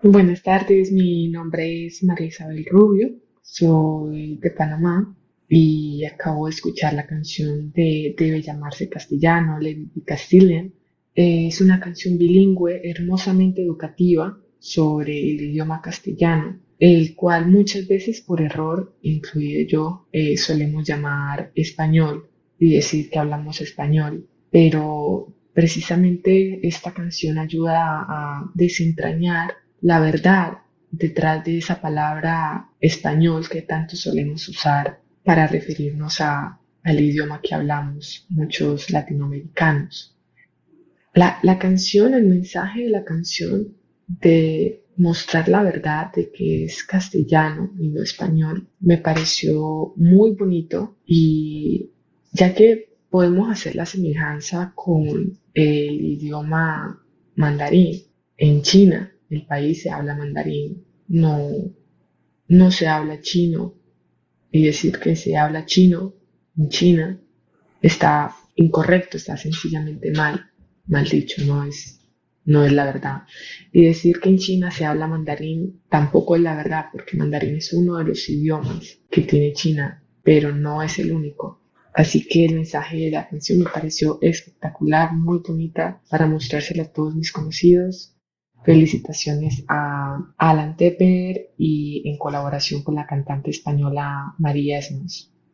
Buenas tardes, mi nombre es María Isabel Rubio, soy de Panamá y acabo de escuchar la canción de Debe llamarse Castellano, Lady Castilian. Es una canción bilingüe hermosamente educativa sobre el idioma castellano, el cual muchas veces por error, incluido yo, solemos llamar español y decir que hablamos español, pero precisamente esta canción ayuda a desentrañar la verdad detrás de esa palabra español que tanto solemos usar para referirnos al idioma que hablamos muchos latinoamericanos. La canción, el mensaje de la canción de mostrar la verdad de que es castellano y no español, me pareció muy bonito y ya que podemos hacer la semejanza con el idioma mandarín, en China, el país se habla mandarín, no se habla chino y decir que se habla chino en China está incorrecto, está sencillamente mal dicho, no es la verdad. Y decir que en China se habla mandarín tampoco es la verdad, porque mandarín es uno de los idiomas que tiene China, pero no es el único. Así que el mensaje de la canción me pareció espectacular, muy bonita para mostrársela a todos mis conocidos. Felicitaciones a Alan Tepper y en colaboración con la cantante española María Esmos.